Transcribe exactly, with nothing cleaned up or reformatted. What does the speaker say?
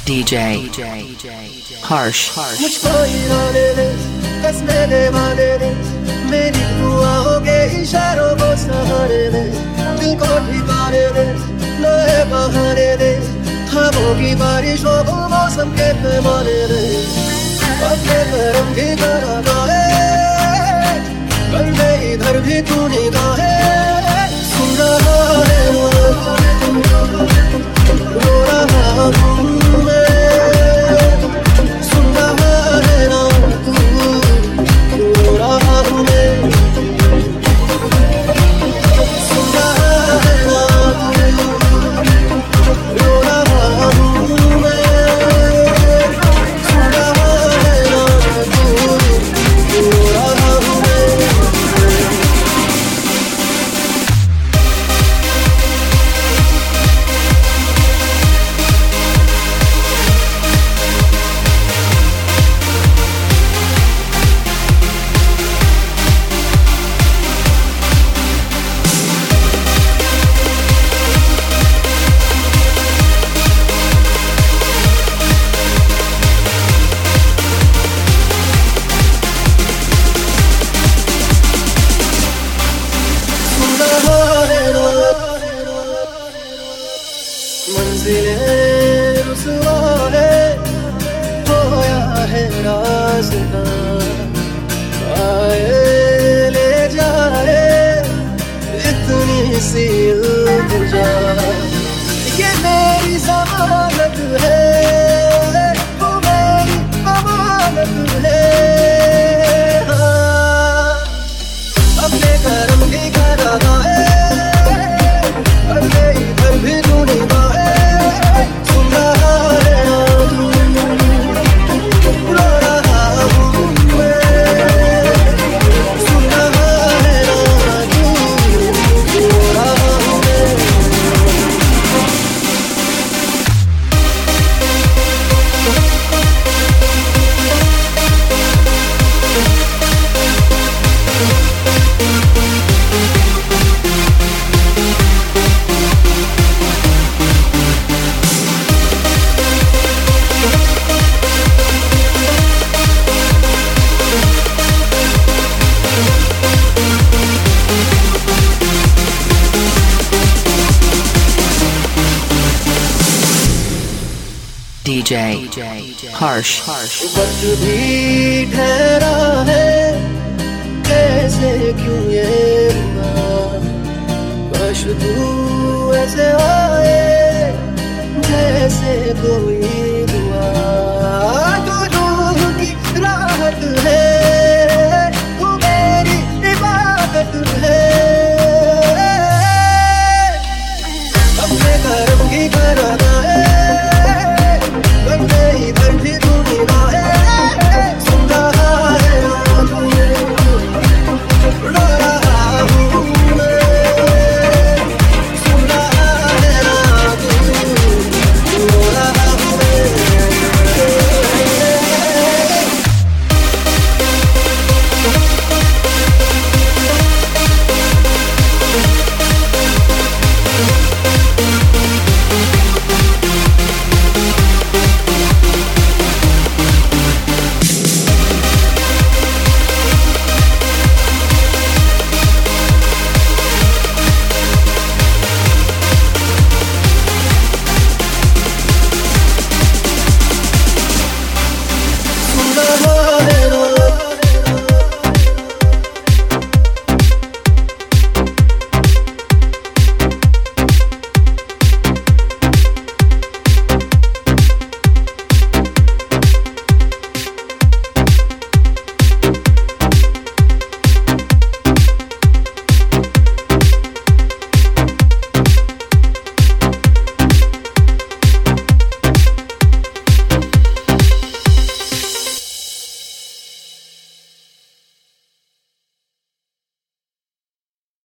D J Harsh मुझको इरादे दे कसने दे वादे दे मेरी दुआओं के इशारों को सहारे दे दिल को ठिकाने दे नए बहाने दे ख्वाबों की बारिशों को मौसम के पैमाने दे अपने करम भी करा गाए कर दे इधर भी तू निगाहें सुन रहा है रो रहा हूँ D J Harsh वक्त भी ठहरा है कैसे क्यों ये हुआ काश तू ऐसे आए जैसे कोई